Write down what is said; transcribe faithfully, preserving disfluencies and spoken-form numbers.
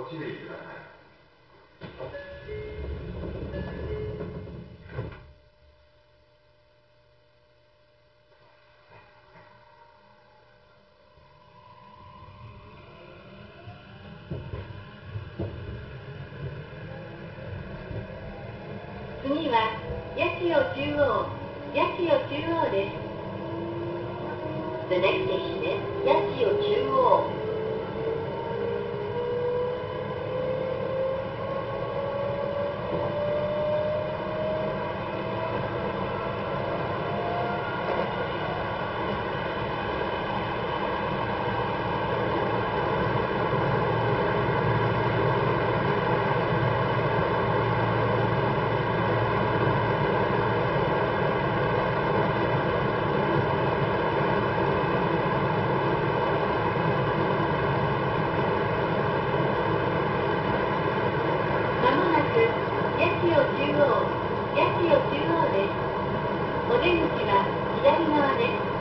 ご注意ください。 次は八千代中央、八千代中央です。The next station is 八千代中央。八千代中央、八千代中央です。お出口は左側です。